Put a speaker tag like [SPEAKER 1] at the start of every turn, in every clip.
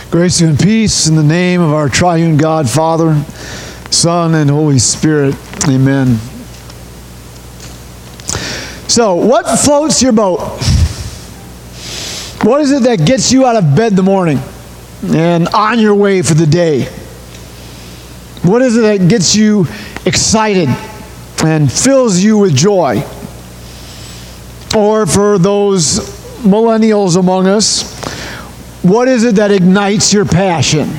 [SPEAKER 1] Grace and peace in the name of our triune God, Father, Son, and Holy Spirit. Amen. So, what floats your boat? What is it that gets you out of bed in the morning and on your way for the day? What is it that gets you excited and fills you with joy? Or for those millennials among us, what is it that ignites your passion?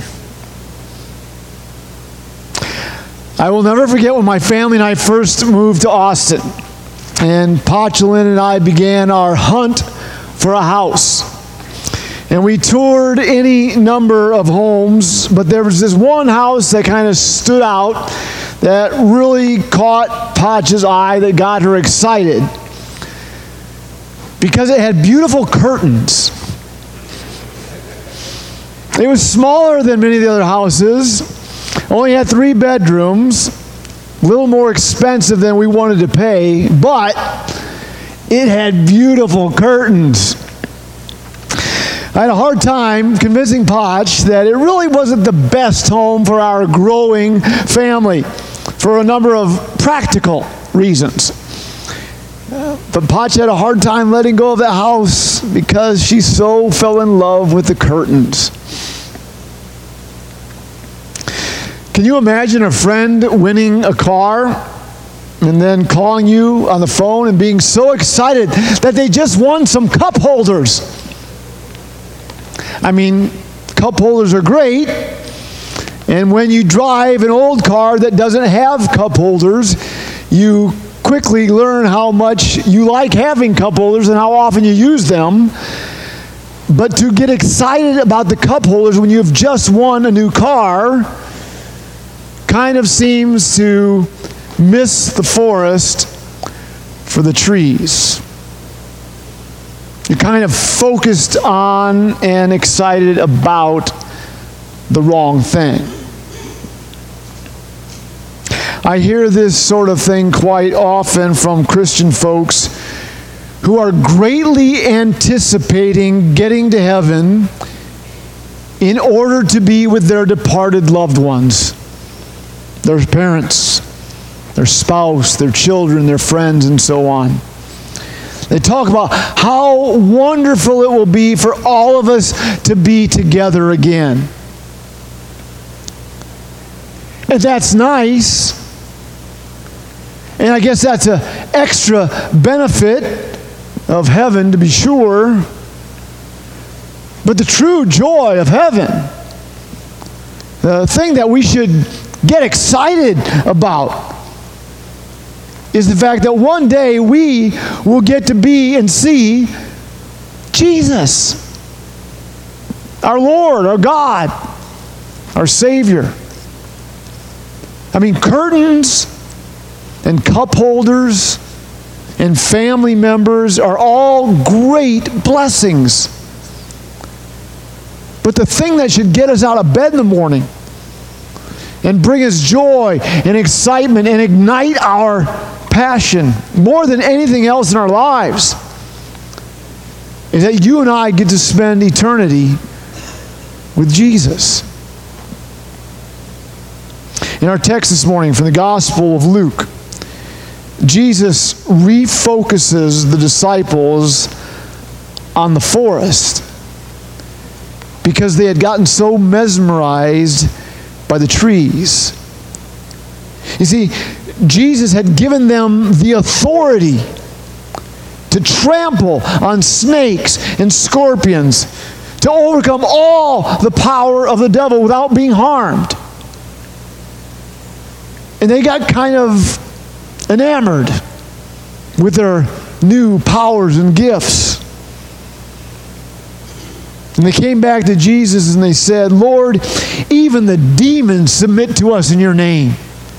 [SPEAKER 1] I will never forget when my family and I first moved to Austin, and Pachelin and I began our hunt for a house. And we toured any number of homes, but there was this one house that kind of stood out that really caught Pach's eye, that got her excited, because it had beautiful curtains. It was smaller than many of the other houses, only had 3 bedrooms, a little more expensive than we wanted to pay, but it had beautiful curtains. I had a hard time convincing Pach that it really wasn't the best home for our growing family for a number of practical reasons. But Pach had a hard time letting go of that house because she so fell in love with the curtains. Can you imagine a friend winning a car and then calling you on the phone and being so excited that they just won some cup holders? I mean, cup holders are great, and when you drive an old car that doesn't have cup holders, you quickly learn how much you like having cup holders and how often you use them. But to get excited about the cup holders when you have just won a new car kind of seems to miss the forest for the trees. You're kind of focused on and excited about the wrong thing. I hear this sort of thing quite often from Christian folks who are greatly anticipating getting to heaven in order to be with their departed loved ones, their parents, their spouse, their children, their friends, and so on. They talk about how wonderful it will be for all of us to be together again. And that's nice. And I guess that's an extra benefit of heaven, to be sure. But the true joy of heaven, the thing that we should get excited about, is the fact that one day we will get to be and see Jesus, our Lord, our God, our Savior. I mean, curtains and cup holders and family members are all great blessings. But the thing that should get us out of bed in the morning and bring us joy and excitement and ignite our passion more than anything else in our lives is that you and I get to spend eternity with Jesus. In our text this morning from the Gospel of Luke, Jesus refocuses the disciples on the forest because they had gotten so mesmerized by the trees. You see, Jesus had given them the authority to trample on snakes and scorpions, to overcome all the power of the devil without being harmed. And they got kind of enamored with their new powers and gifts. And they came back to Jesus and they said, "Lord, even the demons submit to us in your name."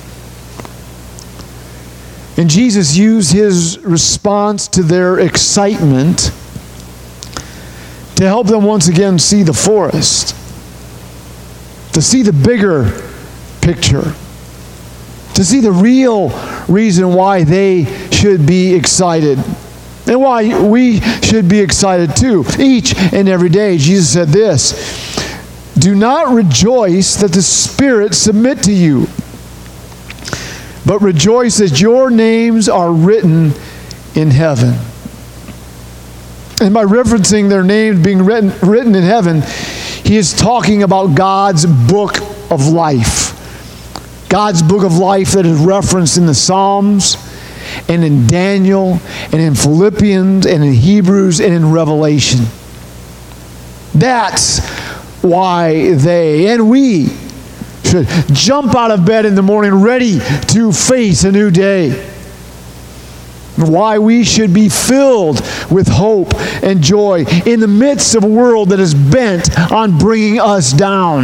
[SPEAKER 1] And Jesus used his response to their excitement to help them once again see the forest, to see the bigger picture, to see the real reason why they should be excited and why we should be excited too. Each and every day, Jesus said this, Do not rejoice that the spirits submit to you, but rejoice that your names are written in heaven. And by referencing their names being written in heaven, he is talking about God's book of life. God's book of life that is referenced in the Psalms and in Daniel and in Philippians and in Hebrews and in Revelation. That's why they and we should jump out of bed in the morning ready to face a new day. Why we should be filled with hope and joy in the midst of a world that is bent on bringing us down.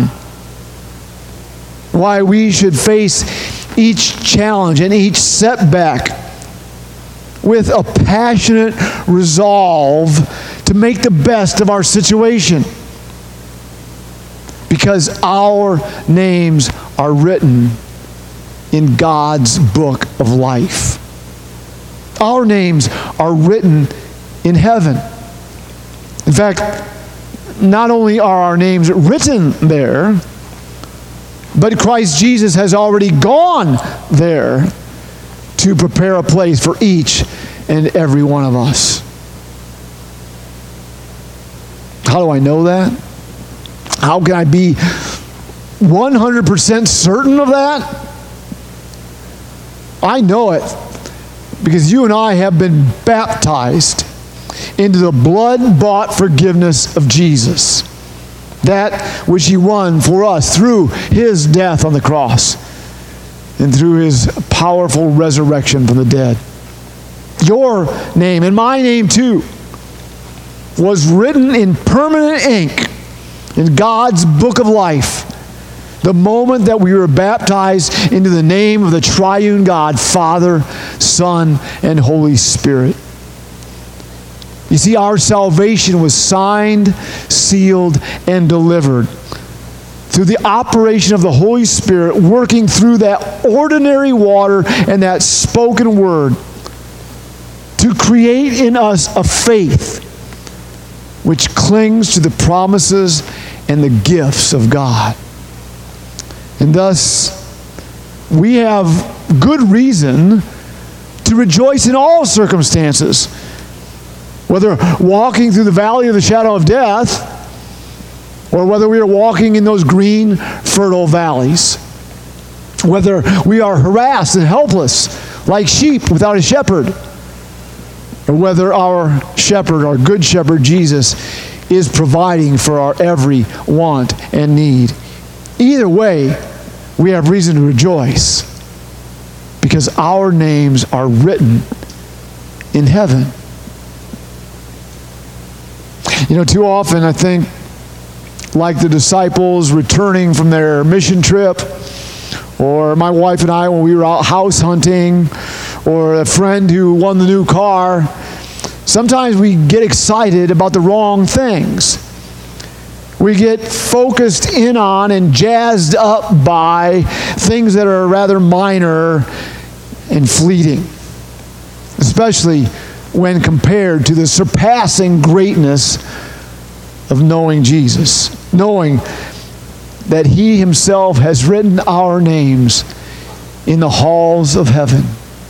[SPEAKER 1] Why we should face each challenge and each setback with a passionate resolve to make the best of our situation. Because our names are written in God's book of life. Our names are written in heaven. In fact, not only are our names written there, but Christ Jesus has already gone there to prepare a place for each and every one of us. How do I know that? How can I be 100% certain of that? I know it because you and I have been baptized into the blood-bought forgiveness of Jesus. That which he won for us through his death on the cross and through his powerful resurrection from the dead. Your name and my name too was written in permanent ink in God's book of life the moment that we were baptized into the name of the triune God, Father, Son, and Holy Spirit. You see, our salvation was signed, sealed, and delivered through the operation of the Holy Spirit working through that ordinary water and that spoken word to create in us a faith which clings to the promises and the gifts of God. And thus, we have good reason to rejoice in all circumstances, whether walking through the valley of the shadow of death, or whether we are walking in those green, fertile valleys, whether we are harassed and helpless like sheep without a shepherd, or whether our shepherd, our good shepherd Jesus, is providing for our every want and need. Either way, we have reason to rejoice because our names are written in heaven. You know, too often I think, like the disciples returning from their mission trip, or my wife and I when we were out house hunting, or a friend who won the new car, sometimes we get excited about the wrong things. We get focused in on and jazzed up by things that are rather minor and fleeting, especially when compared to the surpassing greatness of knowing Jesus, knowing that he himself has written our names in the halls of heaven.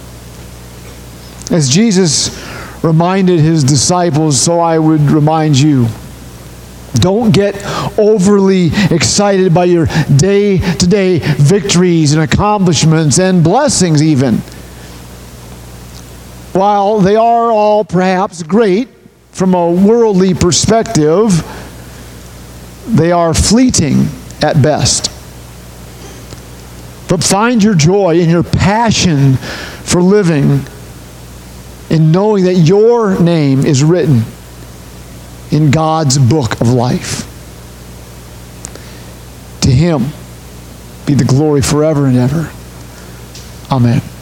[SPEAKER 1] As Jesus reminded his disciples, so I would remind you. Don't get overly excited by your day-to-day victories and accomplishments and blessings even. While they are all perhaps great from a worldly perspective, they are fleeting at best. But find your joy and your passion for living in knowing that your name is written in God's book of life. To him be the glory forever and ever. Amen.